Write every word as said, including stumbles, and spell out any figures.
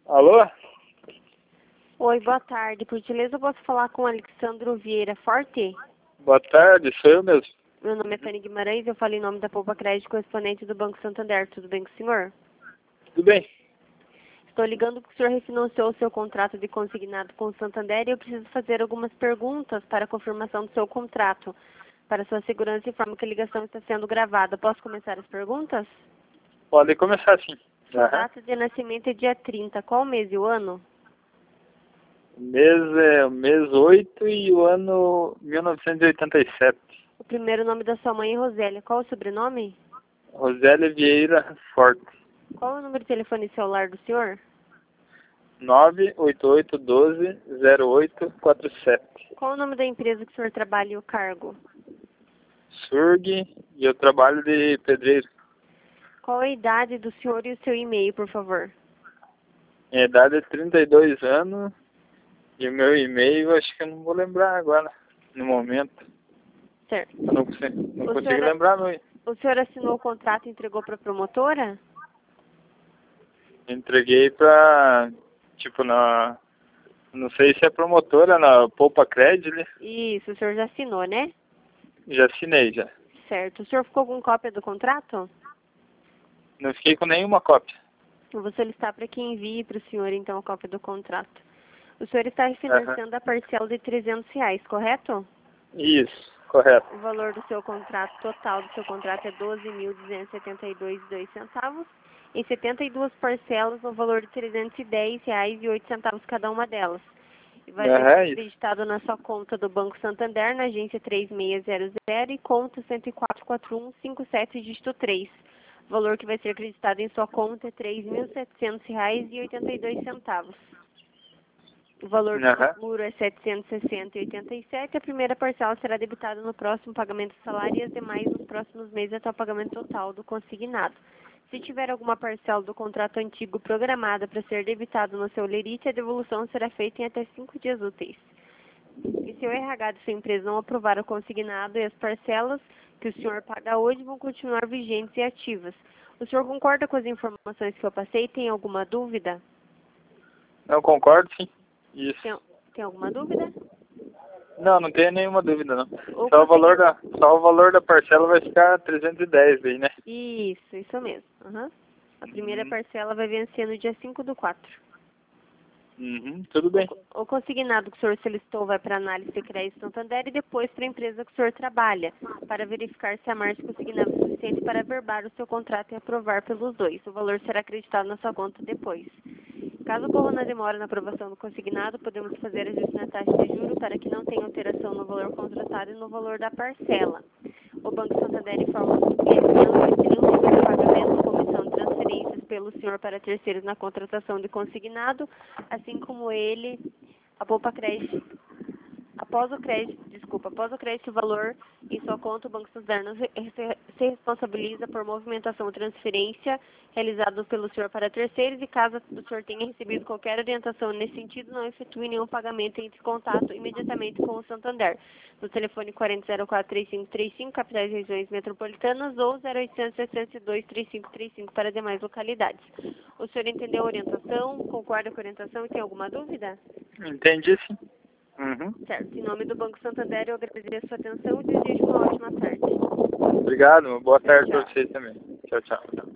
Alô? Oi, boa tarde. Por gentileza, eu posso falar com o Alexandro Vieira Forte? Boa tarde, sou eu mesmo. Meu nome é Tânia Guimarães, eu falo em nome da Poupa Crédito, correspondente do Banco Santander. Tudo bem com o senhor? Tudo bem? Estou ligando porque o senhor refinanciou o seu contrato de consignado com o Santander e eu preciso fazer algumas perguntas para a confirmação do seu contrato. Para sua segurança, informo que a ligação está sendo gravada. Posso começar as perguntas? Pode começar sim. Sua Aham. data de nascimento é dia trinta. Qual o mês e o ano? O mês é o mês oito e o ano mil novecentos e oitenta e sete. O primeiro nome da sua mãe é Rosélia. Qual o sobrenome? Rosélia Vieira Forte. Qual o número de telefone celular do senhor? nove oito oito um dois zero oito quatro sete. Qual o nome da empresa que o senhor trabalha e o cargo? Surg e eu trabalho de pedreiro. Qual a idade do senhor e o seu e-mail, por favor? Minha idade é trinta e dois anos e o meu e-mail acho que eu não vou lembrar agora, no momento. Certo. Eu não consigo, não O consigo senhor, lembrar meu. o senhor assinou o contrato e entregou para a promotora? Entreguei pra, tipo, na, não sei se é promotora, na Poupa Crédito, né? Isso, o senhor já assinou, né? Já assinei, já. Certo. O senhor ficou com cópia do contrato? Não fiquei com nenhuma cópia. Eu vou solicitar para que envie para o senhor, então, a cópia do contrato. O senhor está Aham. refinanciando a parcela de trezentos reais, correto? Isso, correto. O valor do seu contrato, total do seu contrato é doze mil duzentos e setenta e dois reais e dois centavos. Em setenta e duas parcelas, no valor de trezentos e dez reais e oito centavos cada uma delas. E vai Aham, ser isso. acreditado na sua conta do Banco Santander, na agência três seis zero zero e conta cento e quatro, quatro um cinco sete, dígito três. O valor que vai ser acreditado em sua conta é três mil e setecentos reais e oitenta e dois centavos. O valor do Aham. seguro é setecentos e sessenta reais e oitenta e sete centavos. A primeira parcela será debitada no próximo pagamento do salário e as demais nos próximos meses até o pagamento total do consignado. Se tiver alguma parcela do contrato antigo programada para ser debitado no seu lerite, a devolução será feita em até cinco dias úteis. E se o R H de sua empresa não aprovar o consignado e as parcelas que o senhor paga hoje vão continuar vigentes e ativas. O senhor concorda com as informações que eu passei? Tem alguma dúvida? Não concordo, sim. Isso. Tem, tem alguma dúvida? Não, não tenho nenhuma dúvida, não. Ou Só o valor consegui- da, só o valor da parcela vai ficar trezentos e dez daí, né? Isso, isso mesmo. Aham. A primeira Uhum. parcela vai vencer no dia cinco do quatro. Uhum, tudo O, bem. co- o consignado que o senhor solicitou vai para análise de crédito Santander e depois para a empresa que o senhor trabalha, para verificar se a margem consignada é suficiente para averbar o seu contrato e aprovar pelos dois. O valor será acreditado na sua conta depois. Caso ocorra uma demora na aprovação do consignado, podemos fazer ajuste na taxa de juros para que não tenha alteração no valor contratado e no valor da parcela. O Banco Santander informa os clientes que não existe nenhum tipo de pagamento, comissão de transferências pelo senhor para terceiros na contratação de consignado, assim como ele, a Poupa Crédito. Após o crédito, desculpa, após o crédito valor em sua conta, o Banco Santander não se se responsabiliza por movimentação ou transferência realizada pelo senhor para terceiros e caso o senhor tenha recebido qualquer orientação nesse sentido, não efetue nenhum pagamento e entre em contato imediatamente com o Santander. No telefone quarenta zero quatro, três cinco três cinco, capitais e regiões metropolitanas ou zero oitocentos, setecentos e dois, trinta e cinco trinta e cinco para demais localidades. O senhor entendeu a orientação? Concorda com a orientação e tem alguma dúvida? Entendi, sim. Uhum. Certo. Em nome do Banco Santander, eu agradeço a sua atenção e desejo uma ótima tarde. Obrigado, uma boa Tchau, tarde tchau. para vocês também. Tchau, tchau.